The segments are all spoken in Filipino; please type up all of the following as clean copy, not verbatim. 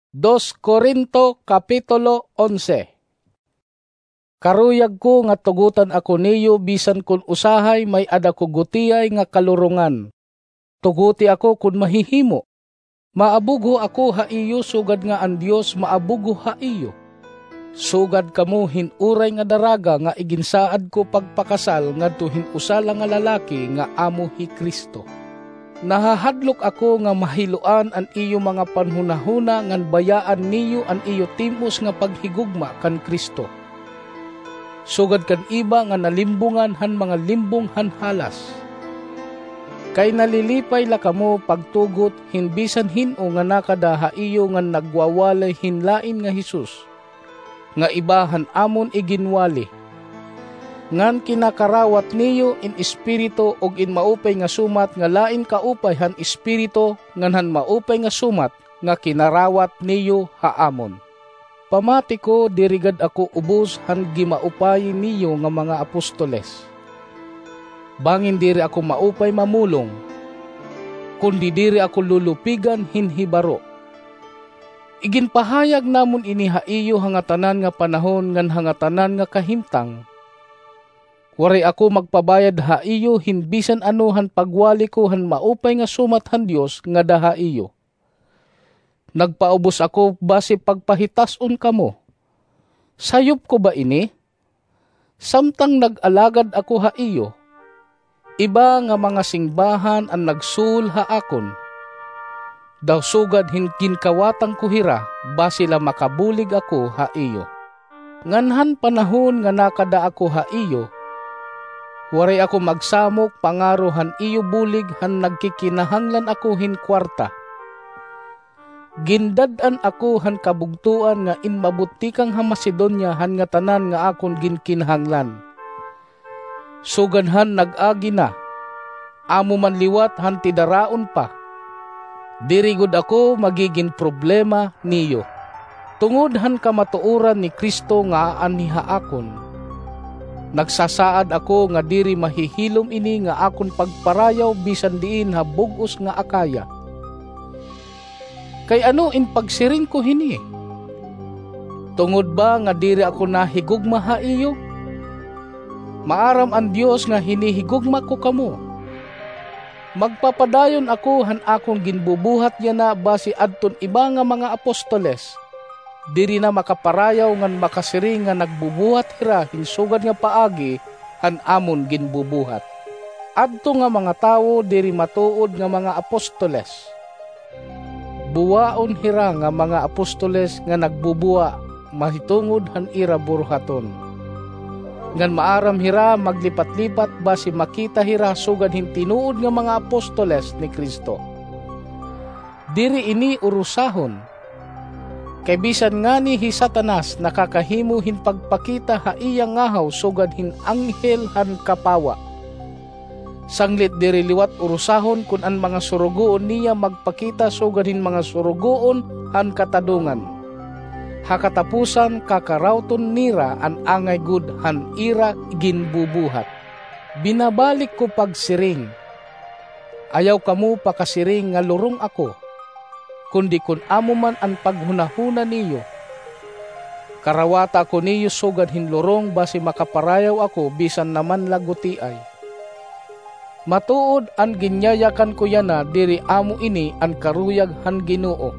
2 Korinto Kapitulo 11. Karuyag ko nga tugutan ako niyo bisan kun usahay may ada ko gutiyay nga kalurungan. Tuguti ako kun mahihimo. Maabugo ako haiyo sugad nga ang Dios maabugo haiyo. Sugad kamo hinuray nga daraga nga iginsaad ko pagpakasal ngadto hinusala nga lalaki nga amo hi Kristo. Nahahadlok ako nga mahiluan ang iyo mga panhunahuna ngan bayaan niyo ang iyo timos nga paghigugma kan Kristo. Sugad kan iba nga nalimbungan han mga limbong han halas. Kay nalilipay la kamo pagtugot hinbisan hino nga nakadaha iyo nga nagwawalay hinlain nga Hesus. Nga ibahan amon iginwali. Ngan kinakarawat niyo in espiritu og in maupay nga sumat nga lain kaupay han espiritu ngan han maupay nga sumat nga kinarawat niyo haamon. Pamati ko dirigad ako ubos han gimaupay niyo nga mga apostoles. Bangin diri ako maupay mamulong, kundi diri ako lulupigan hinhibaro. Iginpahayag namon ini haiyo hangatanan nga panahon ngan hangatanan nga kahimtang. Waray ako magpabayad haiyo hinbisan anuhan pagwali ko han maupay nga sumat han Dios nga daha iyo. Nagpaubos ako base pagpahitason kamo. Sayop ko ba ini? Samtang nag-alagad ako haiyo. Iba nga mga singbahan ang nagsul haakon. Daw sugad hinkinkawatang kuhira base la makabulig ako haiyo. Nganhan panahon nga nakada ako haiyo. Waray ako magsamok pangaruhan iyo bulig han nagkikinahanglan ako hin kwarta. Gindadan ako han kabugtuan nga in mabutikang ha Macedonia han nga tanan nga akon ginkinahanglan. Suganhan nag-agi na, amo man liwat han tidaraon pa. Dirigod ako magiging problema niyo. Tungod han kamatuoran ni Kristo nga aniha akon. Nagsasaad ako nga diri mahihilom ini nga akon pagparayaw bisan diin ha bugos nga Akaya. Kay ano in pagsiring ko hini? Tungod ba nga diri ako nahigugma haiyo? Maaram ang Dios nga hinihigugma ko kamo. Magpapadayon ako han akong ginbubuhat yana basi adton iba nga mga apostoles. Diri na makaparayaw ngan makasiring nga nagbubuhat hira hinsugad nga paagi han amon ginbubuhat. Adto nga mga tawo diri matuod nga mga apostoles. Buwaon hira nga mga apostoles nga nagbubuwa mahitungod han ira buruhaton. Ngan maaram hira maglipat-lipat basi makita hira sugad hintinuod nga mga apostoles ni Kristo. Diri ini urusahon. Kay bisan nga ni hi Satanas nakakahimo hin pagpakita haiyang ngahaw sugad hin anghel han kapawa. Sanglit diri liwat urusahon kun an mga surugoon niya magpakita sugad hin mga surugoon han katadungan. Hakatapusan kakarawton nira an angay gud han ira ginbubuhat. Binabalik ko pagsiring. Ayaw kamo pakasiring nga lurong ako. Kundi kun amo man ang paghunahuna niyo. Karawata ko niyo sugad hinlorong basi makaparayaw ako bisan naman lagutiay. Matuod ang ginyayakan ko yana diri amo ini ang karuyag han Ginoo.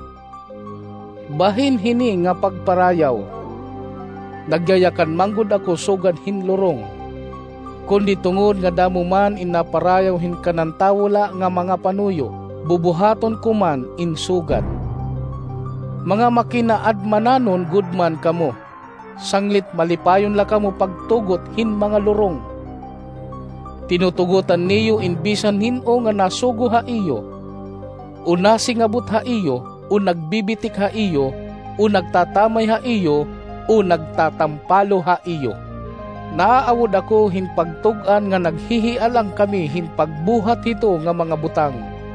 Bahin hini nga pagparayaw. Nagyayakan manggod ako sugad hinlorong. Kundi tungod nga damo man inaparayaw hin kanantawala nga mga panuyo. Bubuhaton ko man insugad. Mga makinaadmananon gudman kamo. Sanglit malipayon la kamo pagtugot hin mga lurong. Tinutugutan niyo inbisan hino nga nasugo haiyo. O nasingabot haiyo, o nagbibitik haiyo, o nagtatamay haiyo, o nagtatampalo haiyo. Naaawod ako hin pagtugan nga naghihialang kami hin pagbuhat hito nga mga butang.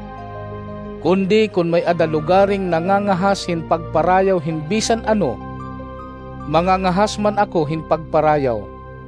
Kundi kung may adalugaring nangangahas hin pagparayaw hinbisan ano, mangangahas man ako hin pagparayaw.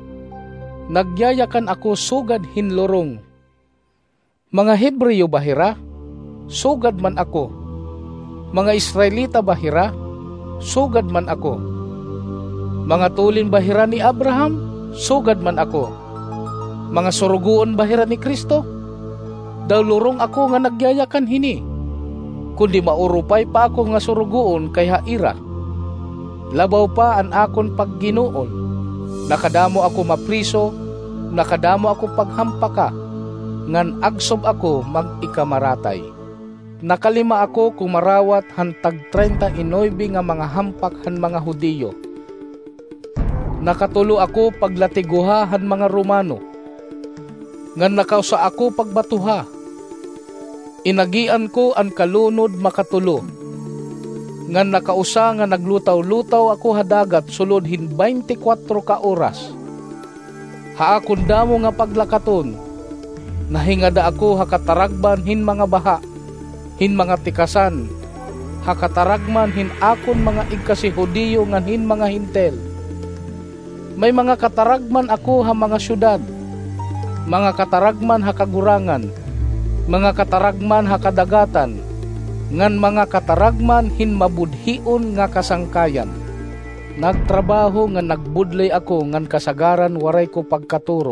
Nagyayakan ako sugad hinlorong. Mga Hebreo bahira, sugad man ako. Mga Israelita bahira, sugad man ako. Mga tulin bahira ni Abraham, sugad man ako. Mga surugoon bahira ni Kristo, daw lurong ako nga nagyayakan hini. Kundi maurupay pa ako nga surugoon kay haira. Labaw pa an akon pagginuon. Nakadamo ako mapriso, nakadamo ako paghampaka, ngan agsob ako mag-ikamaratay. Nakalima ako kumarawat hantag 39 nga mga hampak han mga Hudiyo. Nakatulo ako paglatiguha han mga Romano. Ngan nakausa ako pagbatuha. Inagian ko ang kalunod makatulo. Ngan nakausa nga naglutaw-lutaw ako hadagat sulod hin 24 ka oras. Haakon damo nga paglakaton. Nahingada ako hakataragban hin mga baha, hin mga tikasan, hakataragman hin akon mga igkasi Hudiyo ngan hin mga hintel. May mga kataragman ako ha mga syudad, mga kataragman hakagurangan, mga kataragman hakadagatan, ngan mga kataragman hin mabudhion nga kasangkayan. Nagtrabaho nga nagbudlay ako ngan kasagaran waray ko pagkaturo.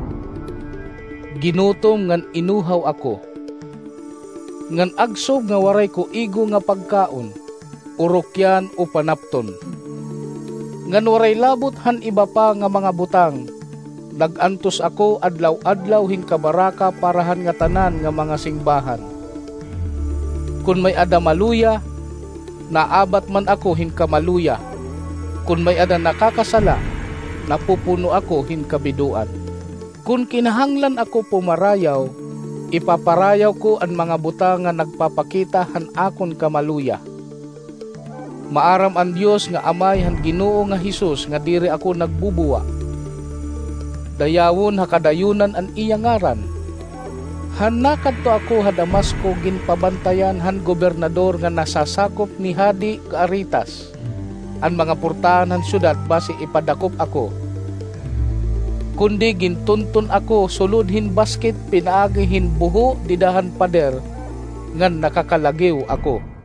Ginutom ngan inuhaw ako. Ngan agsob nga waray ko igo nga pagkaon, urokyan o panapton. Ngan waray labot han iba pa nga mga butang. Nagantos ako adlaw-adlaw hin kabaraka parahan nga tanan nga mga singbahan. Kun may ada maluya, naabat man ako hin kamaluya. Kun may ada nakakasala, napupuno ako hin kabiduan. Kun kinahanglan ako pumarayaw, ipaparayaw ko ang mga butang nga nagpapakita han akon kamaluya. Maaram ang Dios nga amay han Ginoo nga Hesus nga diri ako nagbubuwa. Dayawon hakadayunan an iya ngaran. Hanakad to ako ha Damasco ginpabantayan han gobernador nga nasasakop ni Hadi Aretas. Ang mga portahan han syudad basi ipadakop ako. Kundi gintuntun ako suludhin basket pinaagihin buho didahan pader ngan nakakalagiw ako.